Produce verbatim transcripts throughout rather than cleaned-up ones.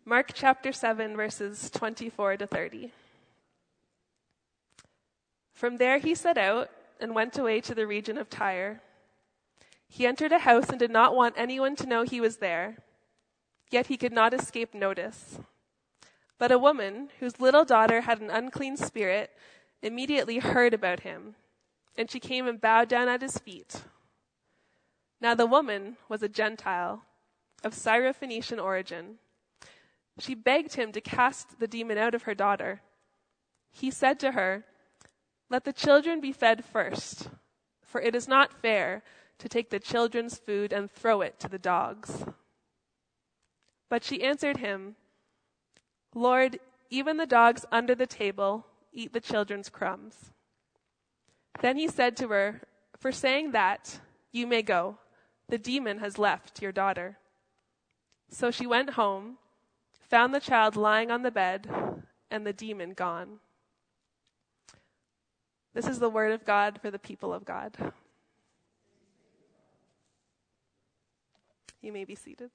Mark chapter seven, verses twenty-four to thirty. From there he set out and went away to the region of Tyre. He entered a house and did not want anyone to know he was there, yet he could not escape notice. But a woman, whose little daughter had an unclean spirit, immediately heard about him, and she came and bowed down at his feet. Now the woman was a Gentile, of Syrophoenician origin. She begged him to cast the demon out of her daughter. He said to her, "Let the children be fed first, for it is not fair to take the children's food and throw it to the dogs." But she answered him, "Lord, even the dogs under the table eat the children's crumbs." Then he said to her, "For saying that, you may go. The demon has left your daughter." So she went home, found the child lying on the bed, and the demon gone. This is the word of God for the people of God. You may be seated.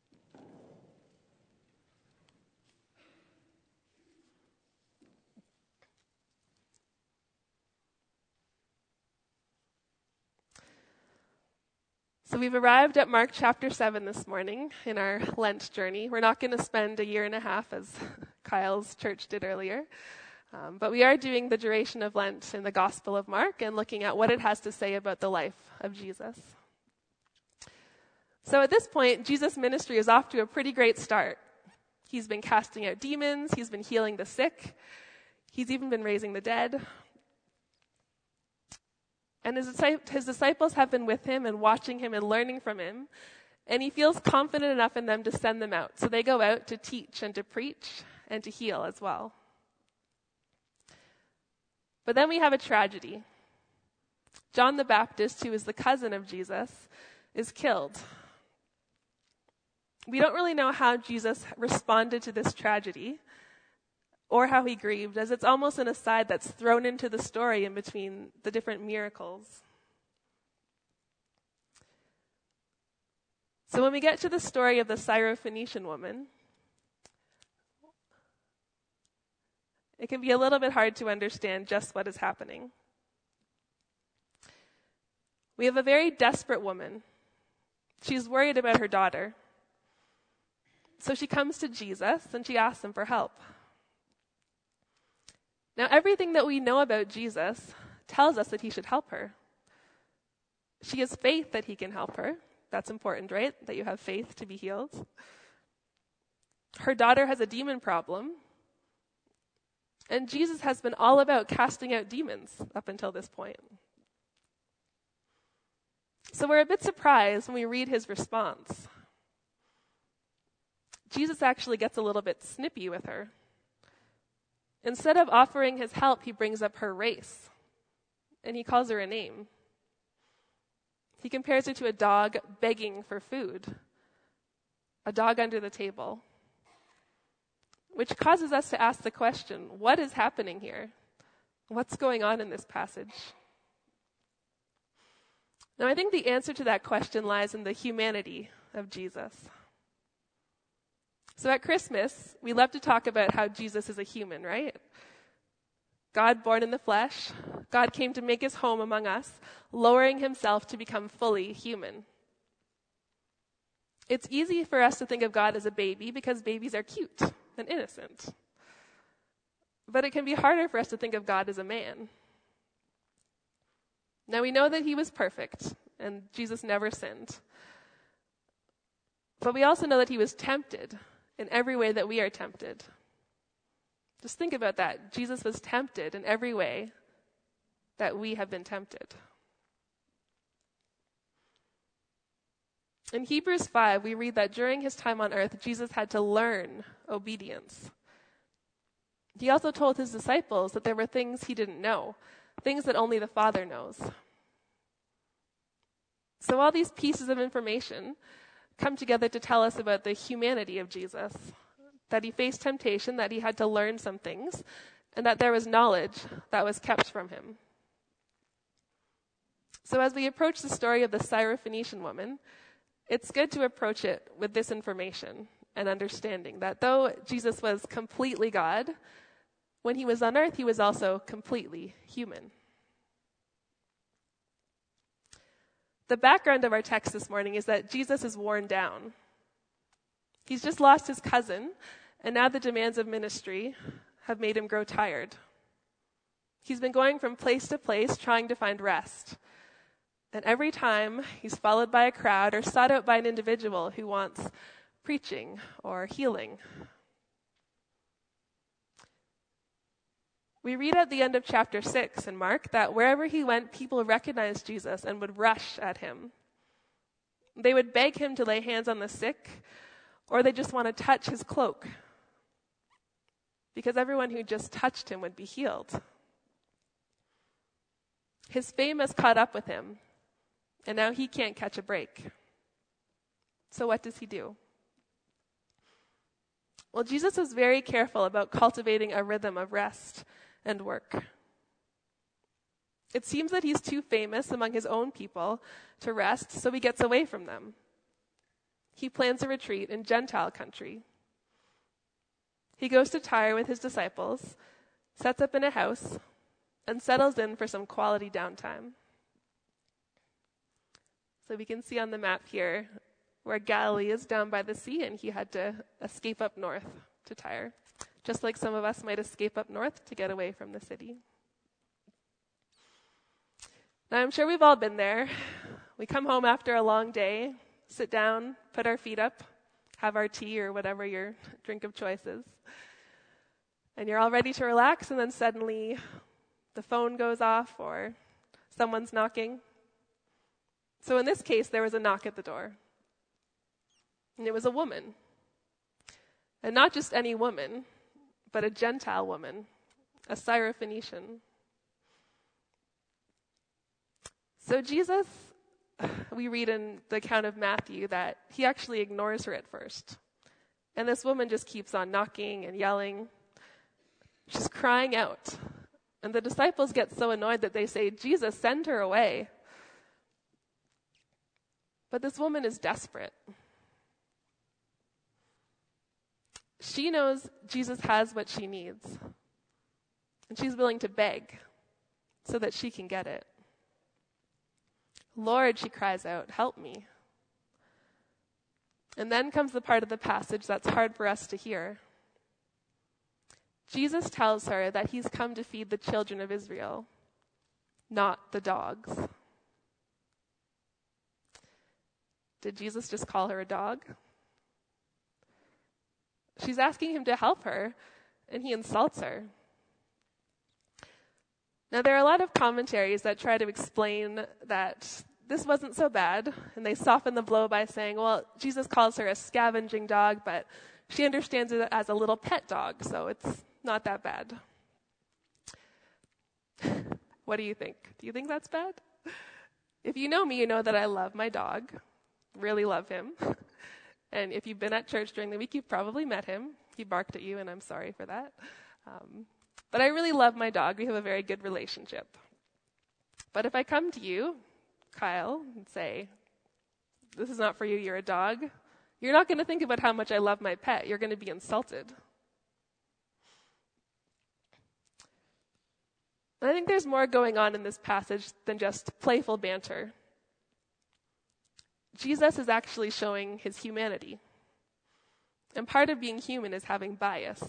So we've arrived at Mark chapter seven this morning in our Lent journey. We're not going to spend a year and a half as Kyle's church did earlier, um, but we are doing the duration of Lent in the Gospel of Mark and looking at what it has to say about the life of Jesus. So at this point, Jesus' ministry is off to a pretty great start. He's been casting out demons, he's been healing the sick, he's even been raising the dead. And his, his disciples have been with him and watching him and learning from him. And he feels confident enough in them to send them out. So they go out to teach and to preach and to heal as well. But then we have a tragedy. John the Baptist, who is the cousin of Jesus, is killed. We don't really know how Jesus responded to this tragedy or how he grieved, as it's almost an aside that's thrown into the story in between the different miracles. So when we get to the story of the Syrophoenician woman, it can be a little bit hard to understand just what is happening. We have a very desperate woman. She's worried about her daughter. So she comes to Jesus and she asks him for help. Now, everything that we know about Jesus tells us that he should help her. She has faith that he can help her. That's important, right? That you have faith to be healed. Her daughter has a demon problem. And Jesus has been all about casting out demons up until this point. So we're a bit surprised when we read his response. Jesus actually gets a little bit snippy with her. Instead of offering his help, he brings up her race, and he calls her a name. He compares her to a dog begging for food, a dog under the table, which causes us to ask the question, what is happening here? What's going on in this passage? Now, I think the answer to that question lies in the humanity of Jesus. So at Christmas, we love to talk about how Jesus is a human, right? God born in the flesh. God came to make his home among us, lowering himself to become fully human. It's easy for us to think of God as a baby because babies are cute and innocent. But it can be harder for us to think of God as a man. Now we know that he was perfect and Jesus never sinned. But we also know that he was tempted in every way that we are tempted. Just think about that. Jesus was tempted in every way that we have been tempted. In Hebrews five, we read that during his time on earth, Jesus had to learn obedience. He also told his disciples that there were things he didn't know, things that only the Father knows. So all these pieces of information come together to tell us about the humanity of Jesus, that he faced temptation, that he had to learn some things, and that there was knowledge that was kept from him. So as we approach the story of the Syrophoenician woman, it's good to approach it with this information and understanding that though Jesus was completely God, when he was on earth, he was also completely human. The background of our text this morning is that Jesus is worn down. He's just lost his cousin, and now the demands of ministry have made him grow tired. He's been going from place to place trying to find rest. And every time he's followed by a crowd or sought out by an individual who wants preaching or healing. We read at the end of chapter six in Mark that wherever he went, people recognized Jesus and would rush at him. They would beg him to lay hands on the sick, or they just want to touch his cloak, because everyone who just touched him would be healed. His fame has caught up with him, and now he can't catch a break. So what does he do? Well, Jesus was very careful about cultivating a rhythm of rest and work. It seems that he's too famous among his own people to rest, so he gets away from them. He plans a retreat in Gentile country. He goes to Tyre with his disciples, sets up in a house, and settles in for some quality downtime. So we can see on the map here where Galilee is down by the sea, and he had to escape up north to Tyre, just like some of us might escape up north to get away from the city. Now, I'm sure we've all been there. We come home after a long day, sit down, put our feet up, have our tea or whatever your drink of choice is, and you're all ready to relax, and then suddenly the phone goes off or someone's knocking. So in this case, there was a knock at the door. And it was a woman. And not just any woman, but a Gentile woman, a Syrophoenician. So Jesus, we read in the account of Matthew that he actually ignores her at first. And this woman just keeps on knocking and yelling. She's crying out. And the disciples get so annoyed that they say, "Jesus, send her away." But this woman is desperate. She knows Jesus has what she needs. And she's willing to beg so that she can get it. "Lord," she cries out, "help me." And then comes the part of the passage that's hard for us to hear. Jesus tells her that he's come to feed the children of Israel, not the dogs. Did Jesus just call her a dog? She's asking him to help her, and he insults her. Now, there are a lot of commentaries that try to explain that this wasn't so bad, and they soften the blow by saying, well, Jesus calls her a scavenging dog, but she understands it as a little pet dog, so it's not that bad. What do you think? Do you think that's bad? If you know me, you know that I love my dog, really love him. And if you've been at church during the week, you've probably met him. He barked at you, and I'm sorry for that. Um, but I really love my dog. We have a very good relationship. But if I come to you, Kyle, and say, "This is not for you, you're a dog," you're not going to think about how much I love my pet. You're going to be insulted. And I think there's more going on in this passage than just playful banter. Jesus is actually showing his humanity. And part of being human is having bias.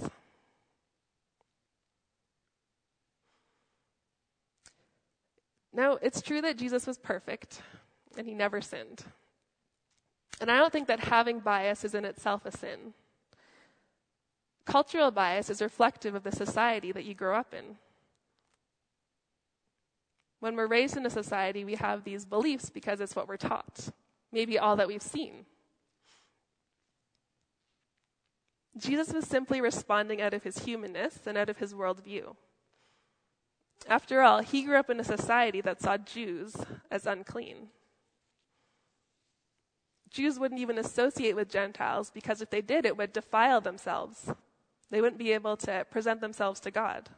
Now, it's true that Jesus was perfect, and he never sinned. And I don't think that having bias is in itself a sin. Cultural bias is reflective of the society that you grow up in. When we're raised in a society, we have these beliefs because it's what we're taught. Maybe all that we've seen. Jesus was simply responding out of his humanness and out of his worldview. After all, he grew up in a society that saw Jews as unclean. Jews wouldn't even associate with Gentiles because if they did, it would defile themselves. They wouldn't be able to present themselves to God.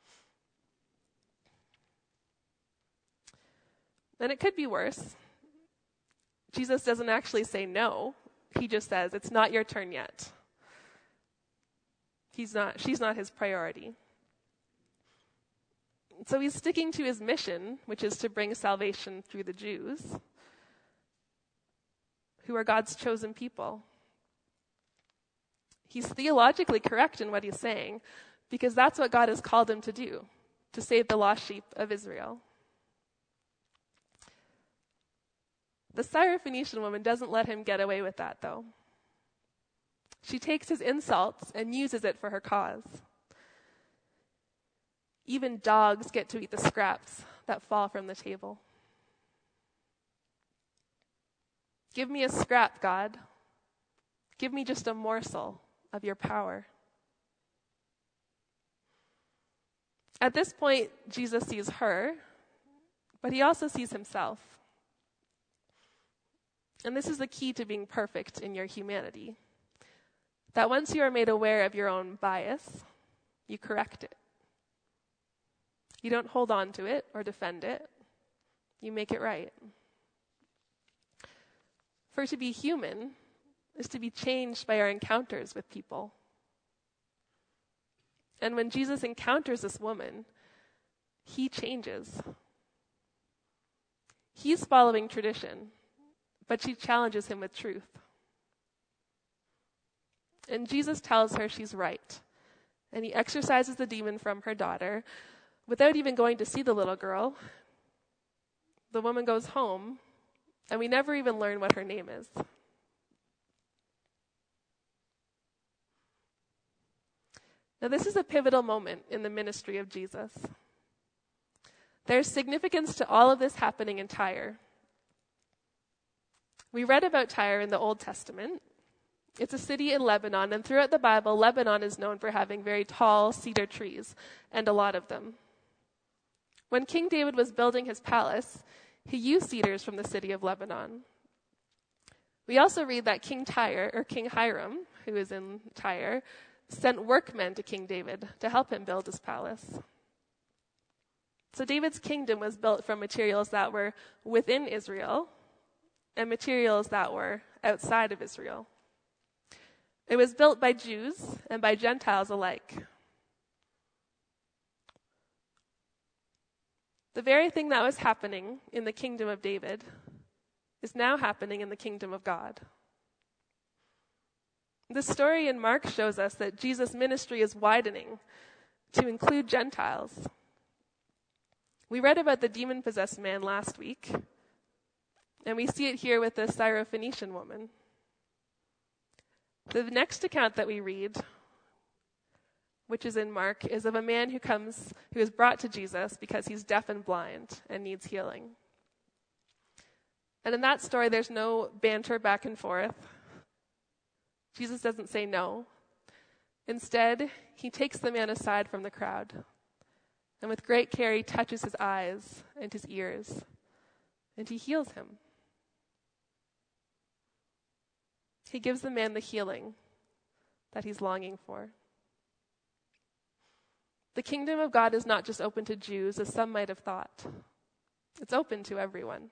And it could be worse. Jesus doesn't actually say no. He just says, "It's not your turn yet. He's not, she's not his priority. So he's sticking to his mission, which is to bring salvation through the Jews, who are God's chosen people. He's theologically correct in what he's saying, because that's what God has called him to do, to save the lost sheep of Israel. The Syrophoenician woman doesn't let him get away with that, though. She takes his insults and uses it for her cause. Even dogs get to eat the scraps that fall from the table. Give me a scrap, God. Give me just a morsel of your power. At this point, Jesus sees her, but he also sees himself. And this is the key to being perfect in your humanity. That once you are made aware of your own bias, you correct it. You don't hold on to it or defend it. You make it right. For to be human is to be changed by our encounters with people. And when Jesus encounters this woman, he changes. He's following tradition, but she challenges him with truth. And Jesus tells her she's right, and he exorcises the demon from her daughter without even going to see the little girl. The woman goes home, and we never even learn what her name is. Now, this is a pivotal moment in the ministry of Jesus. There's significance to all of this happening in Tyre. We read about Tyre in the Old Testament. It's a city in Lebanon, and throughout the Bible, Lebanon is known for having very tall cedar trees, and a lot of them. When King David was building his palace, he used cedars from the city of Lebanon. We also read that King Tyre, or King Hiram, who is in Tyre, sent workmen to King David to help him build his palace. So David's kingdom was built from materials that were within Israel and materials that were outside of Israel. It was built by Jews and by Gentiles alike. The very thing that was happening in the kingdom of David is now happening in the kingdom of God. The story in Mark shows us that Jesus' ministry is widening to include Gentiles. We read about the demon-possessed man last week, and we see it here with the Syrophoenician woman. The next account that we read, which is in Mark, is of a man who comes, who is brought to Jesus because he's deaf and blind and needs healing. And in that story, there's no banter back and forth. Jesus doesn't say no. Instead, he takes the man aside from the crowd, and with great care, he touches his eyes and his ears, and he heals him. He gives the man the healing that he's longing for. The kingdom of God is not just open to Jews, as some might have thought. It's open to everyone.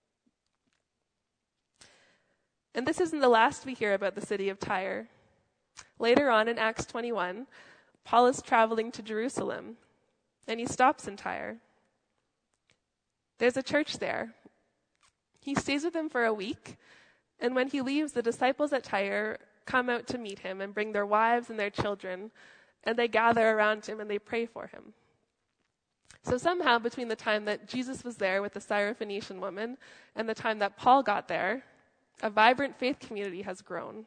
And this isn't the last we hear about the city of Tyre. Later on in Acts twenty-one, Paul is traveling to Jerusalem, and he stops in Tyre. There's a church there. He stays with them for a week, and when he leaves, the disciples at Tyre come out to meet him and bring their wives and their children, and they gather around him and they pray for him. So somehow, between the time that Jesus was there with the Syrophoenician woman and the time that Paul got there, a vibrant faith community has grown.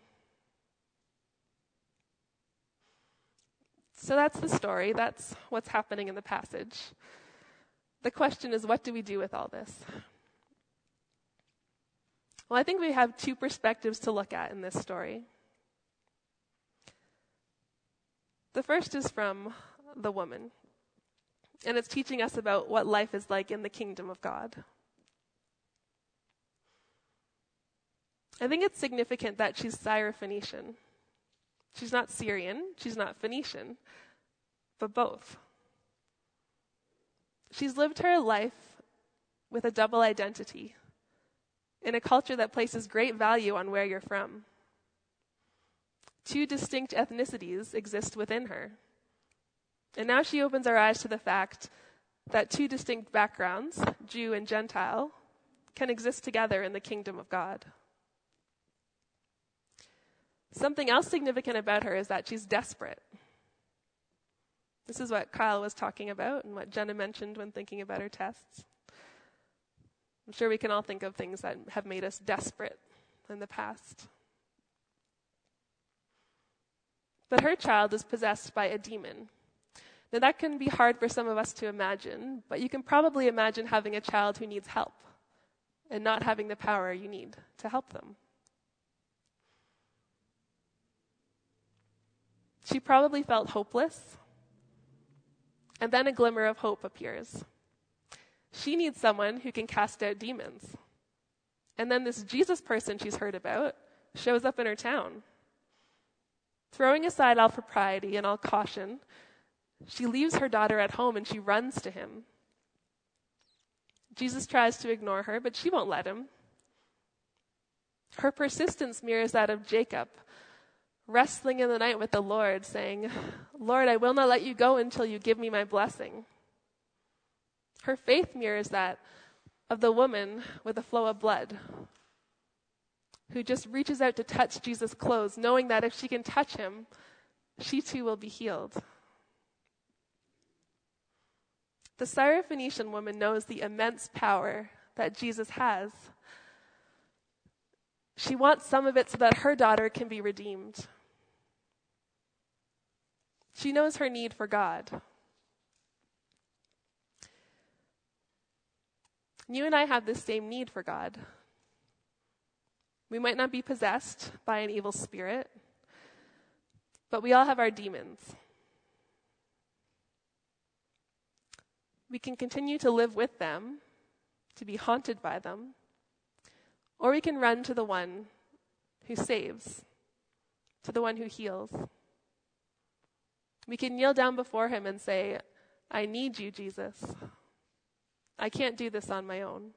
So that's the story. That's what's happening in the passage. The question is, what do we do with all this? Well, I think we have two perspectives to look at in this story. The first is from the woman, and it's teaching us about what life is like in the kingdom of God. I think it's significant that she's Syrophoenician. She's not Syrian, she's not Phoenician, but both. She's lived her life with a double identity in a culture that places great value on where you're from. Two distinct ethnicities exist within her. And now she opens our eyes to the fact that two distinct backgrounds, Jew and Gentile, can exist together in the kingdom of God. Something else significant about her is that she's desperate. This is what Kyle was talking about and what Jenna mentioned when thinking about her tests. I'm sure we can all think of things that have made us desperate in the past. But her child is possessed by a demon. Now that can be hard for some of us to imagine, but you can probably imagine having a child who needs help and not having the power you need to help them. She probably felt hopeless, and then a glimmer of hope appears. She needs someone who can cast out demons. And then this Jesus person she's heard about shows up in her town. Throwing aside all propriety and all caution, she leaves her daughter at home and she runs to him. Jesus tries to ignore her, but she won't let him. Her persistence mirrors that of Jacob, wrestling in the night with the Lord, saying, "Lord, I will not let you go until you give me my blessing." Her faith mirrors that of the woman with a flow of blood, who just reaches out to touch Jesus' clothes, knowing that if she can touch him, she too will be healed. The Syrophoenician woman knows the immense power that Jesus has. She wants some of it so that her daughter can be redeemed. She knows her need for God. You and I have this same need for God. We might not be possessed by an evil spirit, but we all have our demons. We can continue to live with them, to be haunted by them, or we can run to the one who saves, to the one who heals. We can kneel down before him and say, "I need you, Jesus. I can't do this on my own."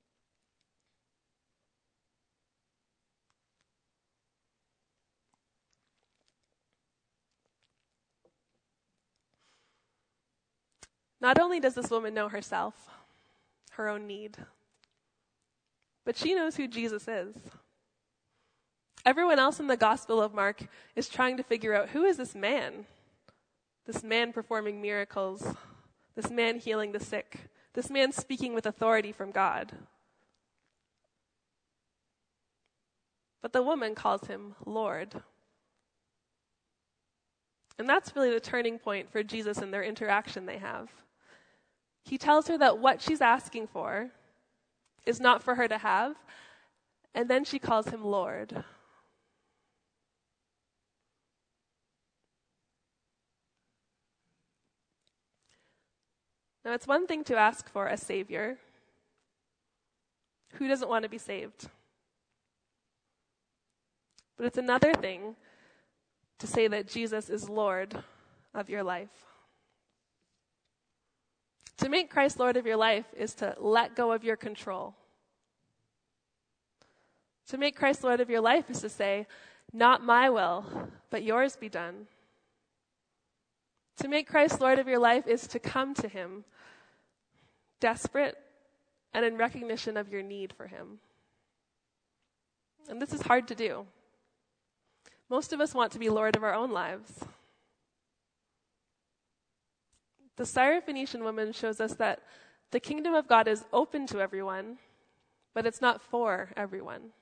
Not only does this woman know herself, her own need, but she knows who Jesus is. Everyone else in the Gospel of Mark is trying to figure out, who is this man? This man performing miracles, this man healing the sick, this man speaking with authority from God. But the woman calls him Lord. And that's really the turning point for Jesus in their interaction they have. He tells her that what she's asking for is not for her to have, and then she calls him Lord. Now, it's one thing to ask for a savior. Who doesn't want to be saved? But it's another thing to say that Jesus is Lord of your life. To make Christ Lord of your life is to let go of your control. To make Christ Lord of your life is to say, "Not my will, but yours be done." To make Christ Lord of your life is to come to him, desperate and in recognition of your need for him. And this is hard to do. Most of us want to be Lord of our own lives. The Syrophoenician woman shows us that the kingdom of God is open to everyone, but it's not for everyone.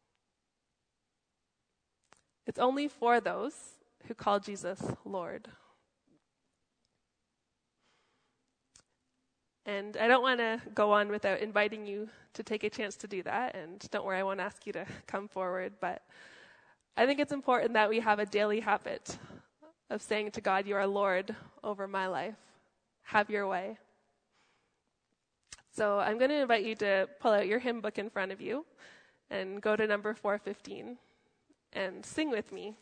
It's only for those who call Jesus Lord. And I don't want to go on without inviting you to take a chance to do that. And don't worry, I won't ask you to come forward. But I think it's important that we have a daily habit of saying to God, "You are Lord over my life. Have your way." So I'm going to invite you to pull out your hymn book in front of you and go to number four fifteen and sing with me.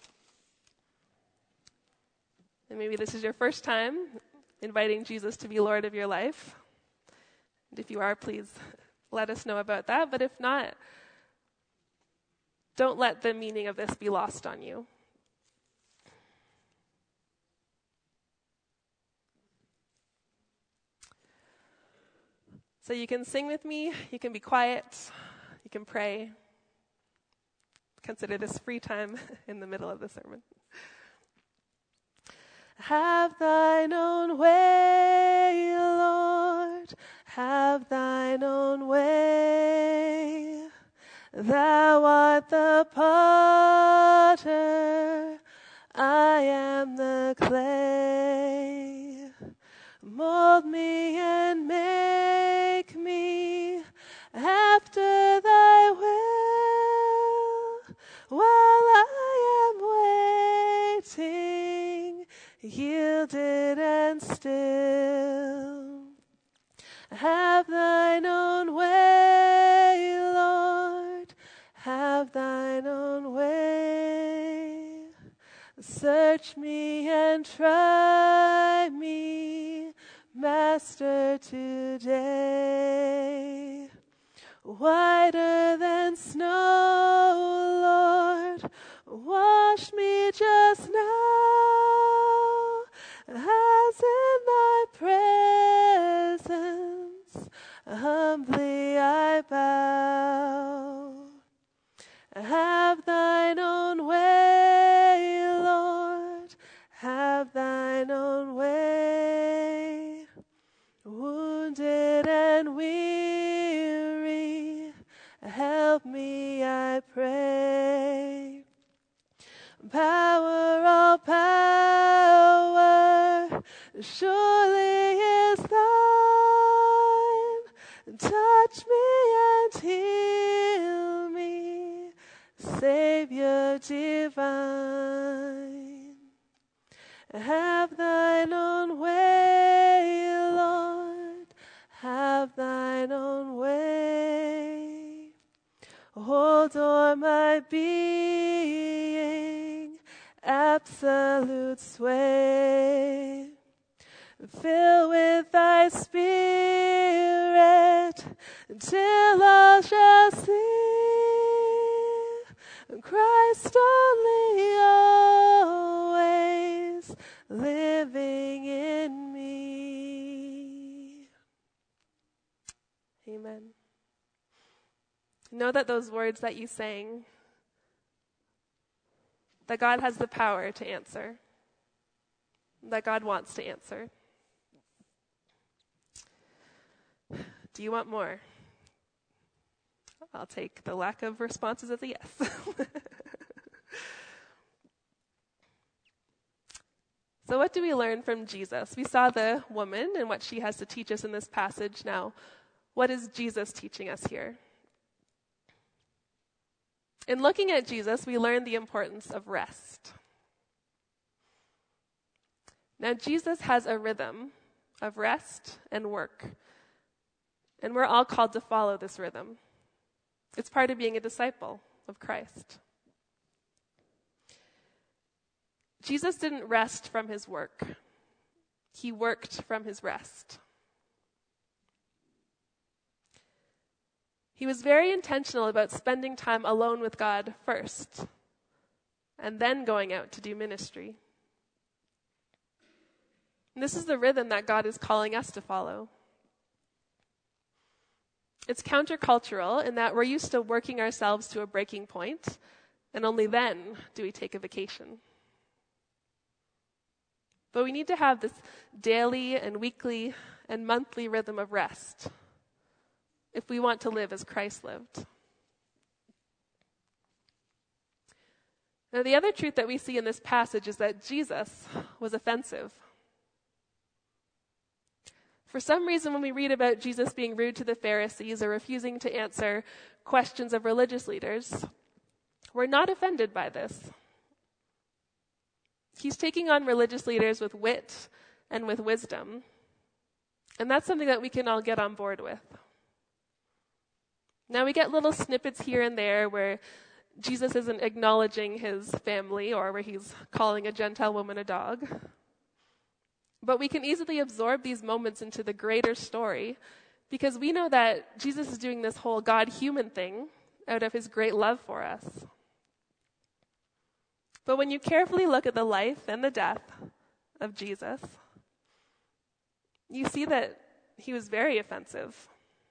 And maybe this is your first time inviting Jesus to be Lord of your life. And if you are, please let us know about that. But if not, don't let the meaning of this be lost on you. So you can sing with me, you can be quiet, you can pray. Consider this free time in the middle of the sermon. Have thine own way, Lord, have thine own way. Thou art the potter, I am the clay. Mold me and make me after thy will, while I am waiting, yielded and still. Have thine own way, Lord, have thine own way. Search me and try me, Master, today. Whiter than snow, Lord, wash me just now, as in thy presence humbly I bow. Have thine own way, Lord, have thine own way. Wounded and weary, help me, I pray. Power, all power, surely is thine. Touch me and heal me, Savior divine. Have thine own way, Lord, have thine own way. Hold o'er my being, absolute sway. Fill with thy spirit, till all shall see Christ only always living in me. Amen. Know that those words that you sang, that God has the power to answer, that God wants to answer. Do you want more? I'll take the lack of responses as a yes. So what do we learn from Jesus? We saw the woman and what she has to teach us in this passage. Now, what is Jesus teaching us here? In looking at Jesus, we learn the importance of rest. Now, Jesus has a rhythm of rest and work, and we're all called to follow this rhythm. It's part of being a disciple of Christ. Jesus didn't rest from his work. He worked from his rest. He was very intentional about spending time alone with God first, and then going out to do ministry. And this is the rhythm that God is calling us to follow. It's countercultural in that we're used to working ourselves to a breaking point, and only then do we take a vacation. But we need to have this daily and weekly and monthly rhythm of rest if we want to live as Christ lived. Now, the other truth that we see in this passage is that Jesus was offensive. For some reason, when we read about Jesus being rude to the Pharisees or refusing to answer questions of religious leaders, we're not offended by this. He's taking on religious leaders with wit and with wisdom. And that's something that we can all get on board with. Now, we get little snippets here and there where Jesus isn't acknowledging his family or where he's calling a Gentile woman a dog. But we can easily absorb these moments into the greater story because we know that Jesus is doing this whole God-human thing out of his great love for us. But when you carefully look at the life and the death of Jesus, you see that he was very offensive.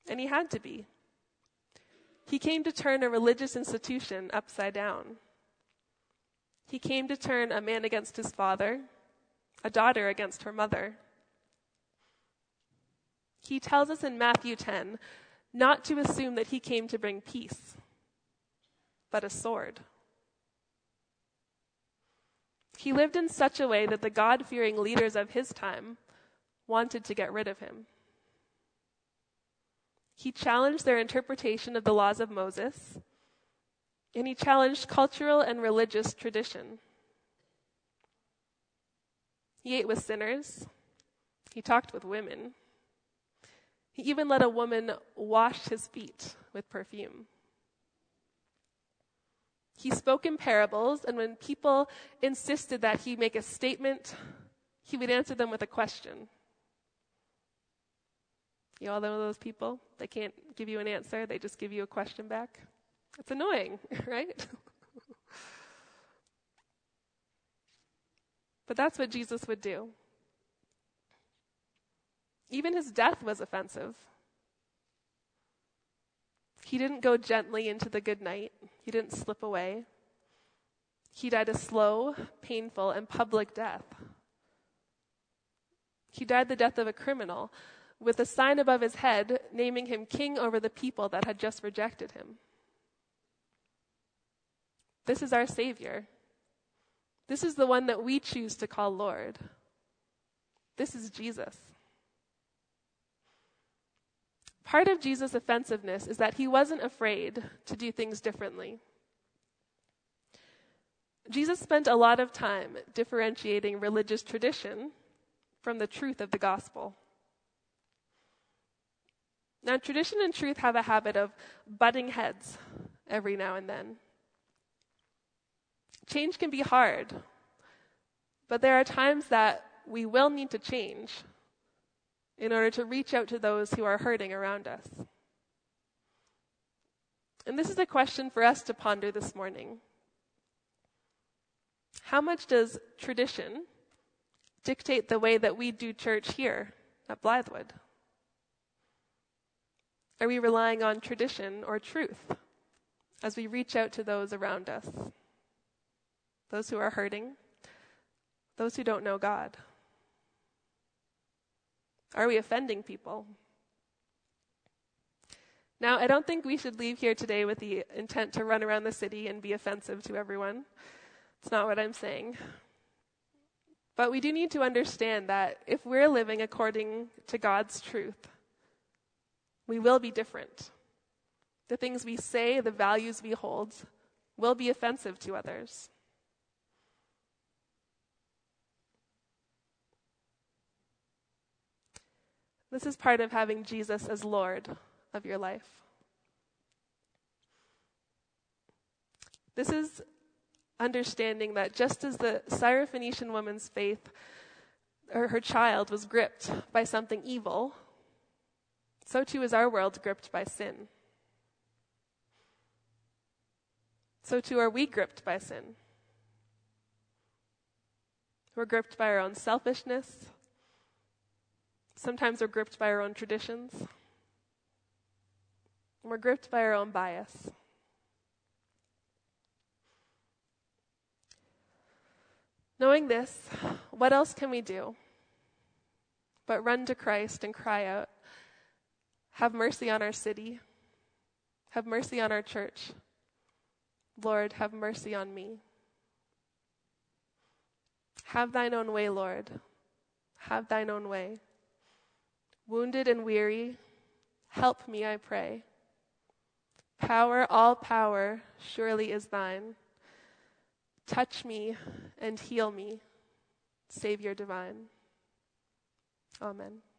And he had to be. He came to turn a religious institution upside down. He came to turn a man against his father, a daughter against her mother. He tells us in Matthew ten not to assume that he came to bring peace, but a sword. He lived in such a way that the God-fearing leaders of his time wanted to get rid of him. He challenged their interpretation of the laws of Moses, and he challenged cultural and religious tradition. He ate with sinners. He talked with women. He even let a woman wash his feet with perfume. He spoke in parables, and when people insisted that he make a statement, he would answer them with a question. You all know those people? They can't give you an answer, they just give you a question back. It's annoying, right? But that's what Jesus would do. Even his death was offensive. He didn't go gently into the good night. He didn't slip away. He died a slow, painful, and public death. He died the death of a criminal, with a sign above his head naming him king over the people that had just rejected him. This is our Savior. This is the one that we choose to call Lord. This is Jesus. Part of Jesus' offensiveness is that he wasn't afraid to do things differently. Jesus spent a lot of time differentiating religious tradition from the truth of the gospel. Now, tradition and truth have a habit of butting heads every now and then. Change can be hard, but there are times that we will need to change in order to reach out to those who are hurting around us. And this is a question for us to ponder this morning. How much does tradition dictate the way that we do church here at Blythewood? Are we relying on tradition or truth as we reach out to those around us? Those who are hurting, those who don't know God. Are we offending people? Now, I don't think we should leave here today with the intent to run around the city and be offensive to everyone. It's not what I'm saying. But we do need to understand that if we're living according to God's truth, we will be different. The things we say, the values we hold, will be offensive to others. This is part of having Jesus as Lord of your life. This is understanding that just as the Syrophoenician woman's faith, or her child, was gripped by something evil, so too is our world gripped by sin. So too are we gripped by sin. We're gripped by our own selfishness. Sometimes we're gripped by our own traditions. We're gripped by our own bias. Knowing this, what else can we do but run to Christ and cry out, "Have mercy on our city. Have mercy on our church. Lord, have mercy on me. Have thine own way, Lord. Have thine own way. Wounded and weary, help me, I pray. Power, all power, surely is thine. Touch me and heal me, Savior divine." Amen.